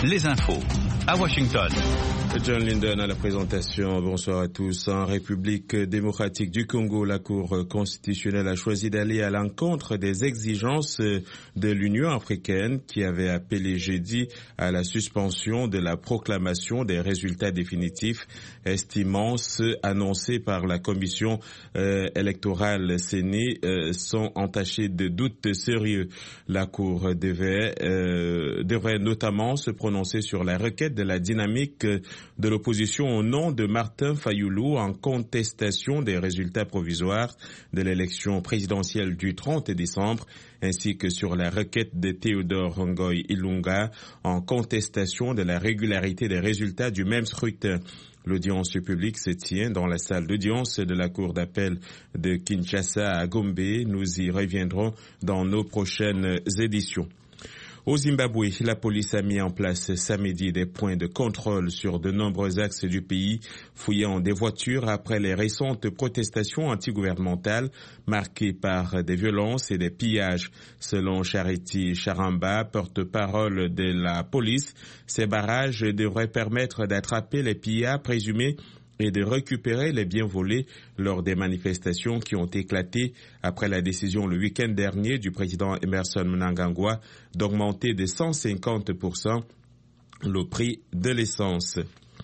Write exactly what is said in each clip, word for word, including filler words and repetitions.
les infos à Washington. John Linden à la présentation. Bonsoir à tous. En République démocratique du Congo, la Cour constitutionnelle a choisi d'aller à l'encontre des exigences de l'Union africaine qui avait appelé jeudi à la suspension de la proclamation des résultats définitifs, estimant ceux annoncés par la commission euh, électorale C E N I euh, sont entachés de doutes sérieux. La Cour devait, euh, devrait notamment se prononcer sur la requête de la dynamique de l'opposition au nom de Martin Fayoulou en contestation des résultats provisoires de l'élection présidentielle du trente décembre, ainsi que sur la requête de Théodore Ngoy Ilunga en contestation de la régularité des résultats du même scrutin. L'audience publique se tient dans la salle d'audience de la Cour d'appel de Kinshasa à Gombe. Nous y reviendrons dans nos prochaines éditions. Au Zimbabwe, la police a mis en place samedi des points de contrôle sur de nombreux axes du pays, fouillant des voitures après les récentes protestations antigouvernementales marquées par des violences et des pillages. Selon Charity Charamba, porte-parole de la police, ces barrages devraient permettre d'attraper les pillards présumés et de récupérer les biens volés lors des manifestations qui ont éclaté après la décision le week-end dernier du président Emmerson Mnangagwa d'augmenter de cent cinquante pour cent le prix de l'essence.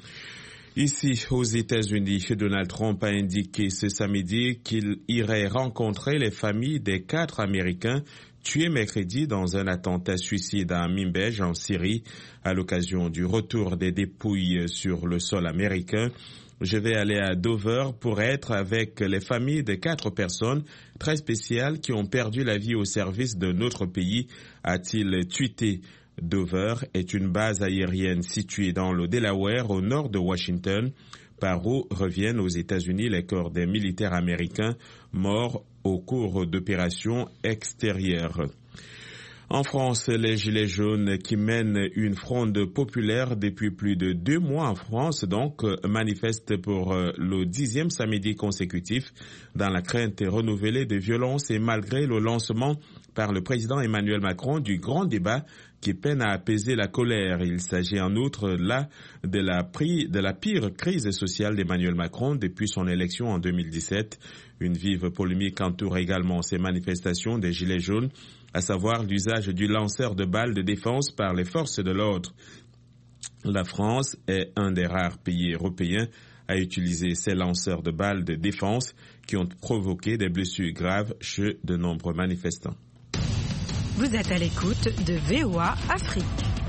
Ici, aux États-Unis, Donald Trump a indiqué ce samedi qu'il irait rencontrer les familles des quatre Américains tués mercredi dans un attentat suicide à Mimbej en Syrie à l'occasion du retour des dépouilles sur le sol américain. Je vais aller à Dover pour être avec les familles de quatre personnes très spéciales qui ont perdu la vie au service de notre pays, a-t-il tweeté. Dover est une base aérienne située dans le Delaware au nord de Washington, par où reviennent aux États-Unis les corps des militaires américains morts au cours d'opérations extérieures. En France, les Gilets jaunes qui mènent une fronde populaire depuis plus de deux mois en France, donc, manifestent pour le dixième samedi consécutif dans la crainte renouvelée de violences et malgré le lancement par le président Emmanuel Macron du grand débat qui peine à apaiser la colère. Il s'agit en outre là de la, pri- de la pire crise sociale d'Emmanuel Macron depuis son élection en deux mille dix-sept. Une vive polémique entoure également ces manifestations des Gilets jaunes, à savoir l'usage du lanceur de balles de défense par les forces de l'ordre. La France est un des rares pays européens à utiliser ces lanceurs de balles de défense qui ont provoqué des blessures graves chez de nombreux manifestants. Vous êtes à l'écoute de V O A Afrique.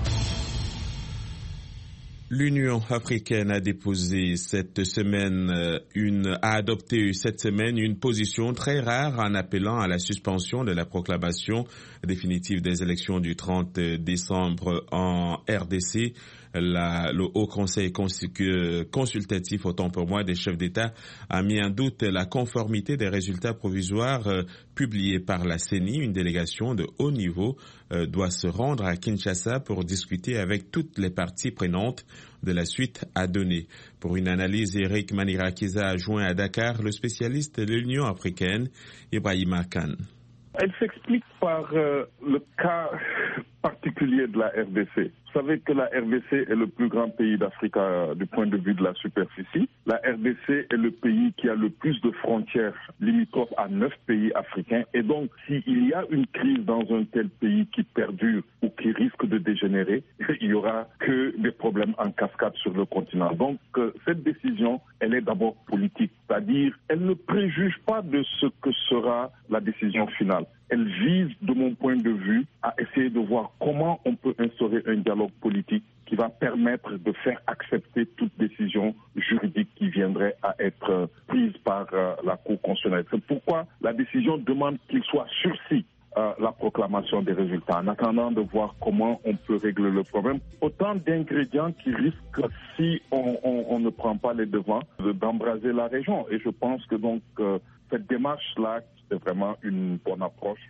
L'Union africaine a déposé cette semaine une, a adopté cette semaine une position très rare en appelant à la suspension de la proclamation définitive des élections du trente décembre en R D C. La, le Haut Conseil consultatif, autant pour moi, des chefs d'État a mis en doute la conformité des résultats provisoires euh, publiés par la C E N I. Une délégation de haut niveau euh, doit se rendre à Kinshasa pour discuter avec toutes les parties prenantes de la suite à donner. Pour une analyse, Eric Manirakiza a joint à Dakar le spécialiste de l'Union africaine, Ibrahima Khan. Elle s'explique par euh, le cas particulier de la R D C. Vous savez que la R D C est le plus grand pays d'Afrique euh, du point de vue de la superficie. La R D C est le pays qui a le plus de frontières limitrophes à neuf pays africains. Et donc, s'il y a une crise dans un tel pays qui perdure ou qui risque de dégénérer, il n'y aura que des problèmes en cascade sur le continent. Donc, euh, cette décision, elle est d'abord politique. C'est-à-dire, elle ne préjuge pas de ce que sera la décision finale. Elle vise, de mon point de vue, à essayer de voir comment on peut instaurer un dialogue politique qui va permettre de faire accepter toute décision juridique qui viendrait à être prise par euh, la Cour constitutionnelle. C'est pourquoi la décision demande qu'il soit sursis euh, la proclamation des résultats, en attendant de voir comment on peut régler le problème. Autant d'ingrédients qui risquent, si on, on, on ne prend pas les devants, d'embraser la région. Et je pense que donc euh, cette démarche-là, c'est vraiment une bonne approche.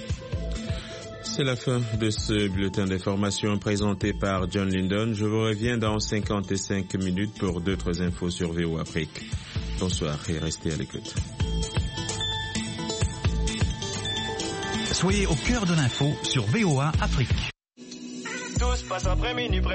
C'est la fin de ce bulletin d'information présenté par John Linden. Je vous reviens dans cinquante-cinq minutes pour d'autres infos sur V O A Afrique. Bonsoir et restez à l'écoute. Soyez au cœur de l'info sur V O A Afrique. Tous passent après minuit.